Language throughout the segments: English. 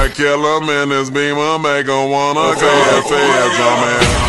might kill him in this beamer, make him wanna go and feds on me.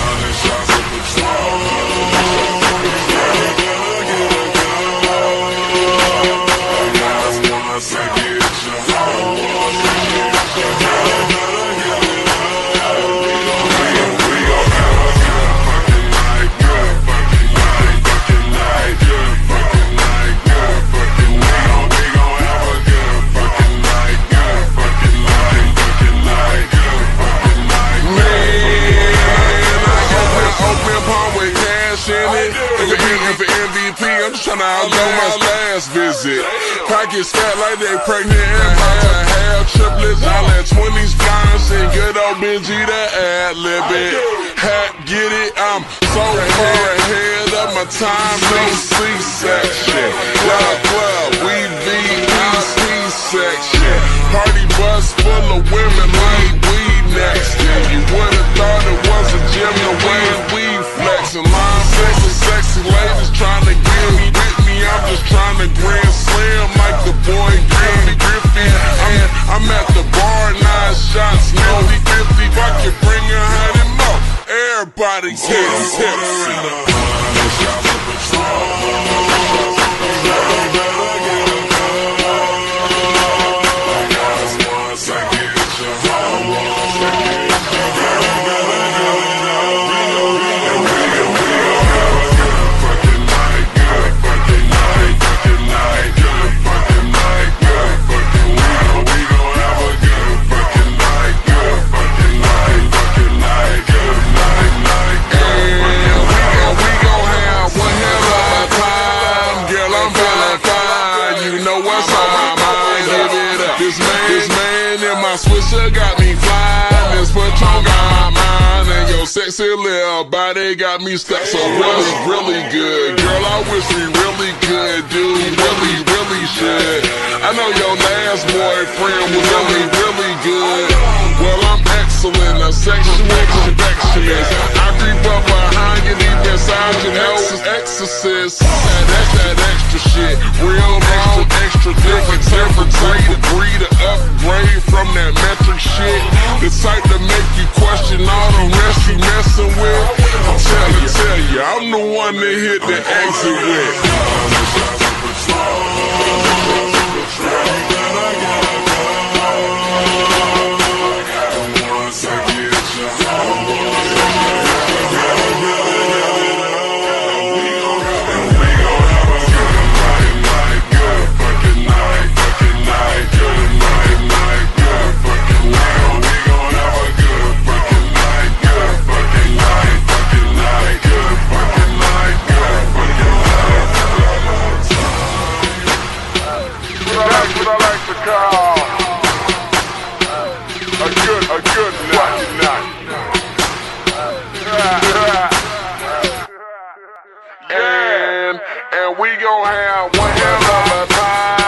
For MVP, I'm just tryna outdo my last visit. Pockets fat like they pregnant and about to have triplets. I let 20s blinds and good old Benji to ad-lib it. Hat, get it, I'm so far ahead of my time, no C-section. Y'all club, we VEC section. Party bus full of women like we next. You would've thought it was a gym, the way we flexing. Line sexy ladies tryna get with me. I'm just tryna grand slam like the boy Griffey. I'm at the bar, 9 shots, nearly 50. If I could bring 100 more, everybody gets tipsy. This man in my Swisher got me flying. This Patron got my mind, and your sexy little body got me stuck. So really good, girl. I wish we really could do, really should. I know your last boyfriend was really good. Well, I'm excellent, a sexual perfectionist. I creep up behind you, deep inside your nose, exorcist. That extra shit, real long, extra different temperature, agree to upgrade from that metric shit. The type to make you question all the rest you messing with. I'll tell you, I'm the one that hit the exit with. That's what I like to call a good night. And we gon' have one hell of a time.